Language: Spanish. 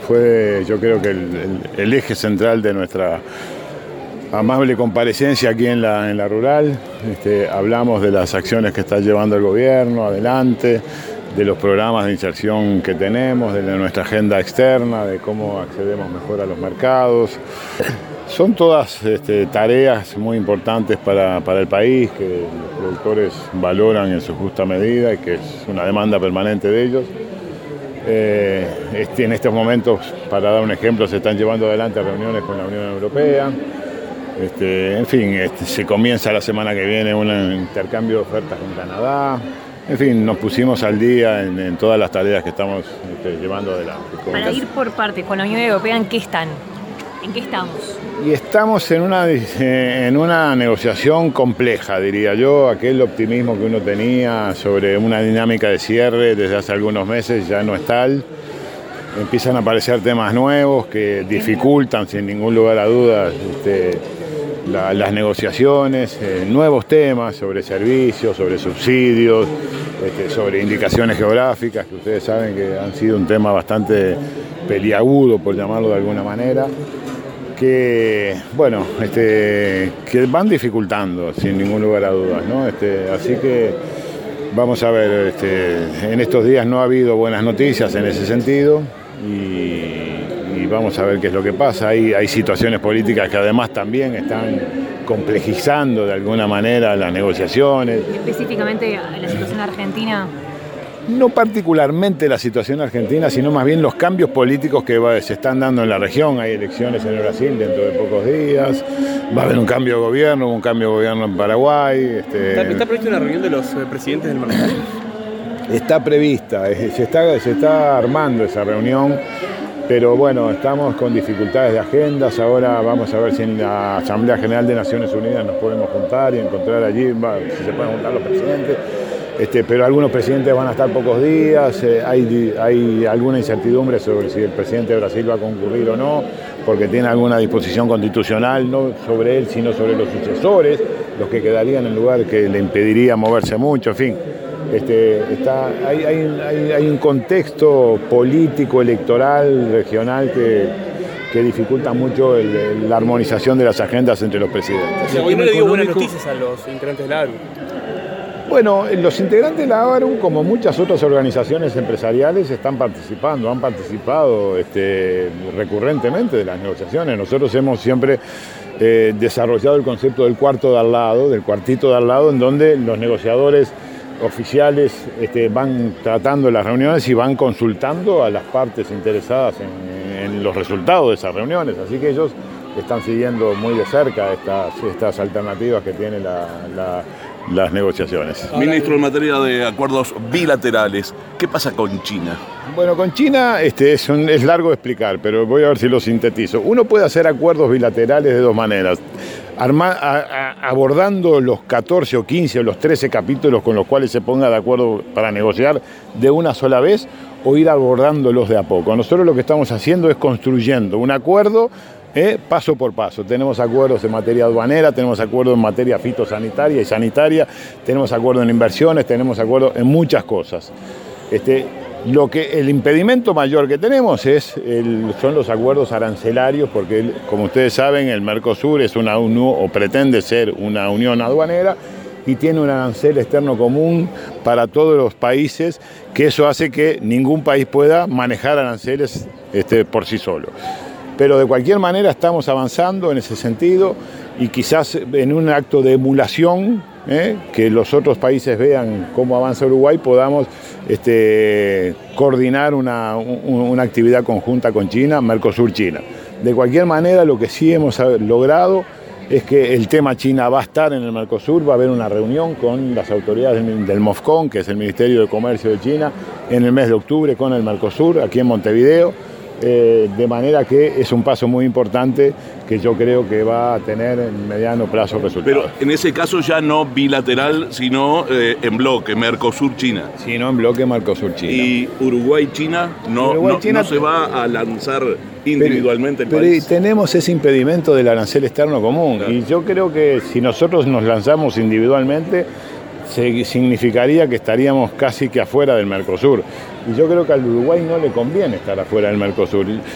fue yo creo que el eje central de nuestra amable comparecencia aquí en la rural. Hablamos de las acciones que está llevando el gobierno adelante, de los programas de inserción que tenemos, de nuestra agenda externa, de cómo accedemos mejor a los mercados. Son todas tareas muy importantes para el país, que los productores valoran en su justa medida y que es una demanda permanente de ellos. En estos momentos, para dar un ejemplo, se están llevando adelante reuniones con la Unión Europea. En fin, se comienza la semana que viene un intercambio de ofertas con Canadá. En fin, nos pusimos al día en todas las tareas que estamos llevando adelante. Para ir por parte, con la Unión Europea, ¿en qué están? ¿En qué estamos? Y estamos en una negociación compleja, diría yo. Aquel optimismo que uno tenía sobre una dinámica de cierre desde hace algunos meses ya no es tal. Empiezan a aparecer temas nuevos que dificultan, sin ningún lugar a dudas, las negociaciones, nuevos temas sobre servicios, sobre subsidios, sobre indicaciones geográficas, que ustedes saben que han sido un tema bastante peliagudo, por llamarlo de alguna manera, que van dificultando, sin ningún lugar a dudas, ¿no? Así que vamos a ver, en estos días no ha habido buenas noticias en ese sentido y vamos a ver qué es lo que pasa. Hay situaciones políticas que además también están complejizando de alguna manera las negociaciones. Específicamente la situación argentina. No particularmente la situación argentina, sino más bien los cambios políticos que se están dando en la región. Hay elecciones en Brasil dentro de pocos días, va a haber un cambio de gobierno, en Paraguay. ¿Está prevista una reunión de los presidentes del Mercosur? Está prevista, se está armando esa reunión, pero bueno, estamos con dificultades de agendas. Ahora vamos a ver si en la Asamblea General de Naciones Unidas nos podemos juntar y encontrar allí, si se pueden juntar los presidentes. Pero algunos presidentes van a estar pocos días, hay alguna incertidumbre sobre si el presidente de Brasil va a concurrir o no, porque tiene alguna disposición constitucional, no sobre él, sino sobre los sucesores, los que quedarían en lugar que le impediría moverse mucho, en fin. Hay un contexto político, electoral, regional que dificulta mucho la armonización de las agendas entre los presidentes. Hoy no le dio buenas noticias a los integrantes de la ARU. Bueno, los integrantes de la ARU, como muchas otras organizaciones empresariales, han participado recurrentemente de las negociaciones. Nosotros hemos siempre desarrollado el concepto del cuartito de al lado, en donde los negociadores oficiales van tratando las reuniones y van consultando a las partes interesadas en los resultados de esas reuniones. Así que ellos están siguiendo muy de cerca estas alternativas que tienen las negociaciones. Ministro, en materia de acuerdos bilaterales, ¿qué pasa con China? Bueno, con China es largo de explicar, pero voy a ver si lo sintetizo. Uno puede hacer acuerdos bilaterales de dos maneras. Abordando los 14 o 15 o los 13 capítulos con los cuales se ponga de acuerdo para negociar de una sola vez, o ir abordándolos de a poco. Nosotros lo que estamos haciendo es construyendo un acuerdo paso por paso. Tenemos acuerdos en materia aduanera, tenemos acuerdos en materia fitosanitaria y sanitaria, tenemos acuerdos en inversiones, tenemos acuerdos en muchas cosas. El impedimento mayor que tenemos son los acuerdos arancelarios, porque como ustedes saben, el Mercosur es pretende ser una unión aduanera y tiene un arancel externo común para todos los países, que eso hace que ningún país pueda manejar aranceles por sí solo. Pero de cualquier manera estamos avanzando en ese sentido y quizás en un acto de emulación, que los otros países vean cómo avanza Uruguay, podamos coordinar una actividad conjunta con China, Mercosur-China. De cualquier manera, lo que sí hemos logrado es que el tema China va a estar en el Mercosur, va a haber una reunión con las autoridades del MOFCON, que es el Ministerio de Comercio de China, en el mes de octubre con el Mercosur, aquí en Montevideo. De manera que es un paso muy importante que yo creo que va a tener en mediano plazo resultados. Pero en ese caso ya no bilateral, sino en bloque, Mercosur-China. Sino en bloque Mercosur-China. ¿Y Uruguay-China no se va a lanzar individualmente el país? Pero tenemos ese impedimento del arancel externo común. Claro. Y yo creo que si nosotros nos lanzamos individualmente, significaría que estaríamos casi que afuera del Mercosur. Y yo creo que al Uruguay no le conviene estar afuera del Mercosur.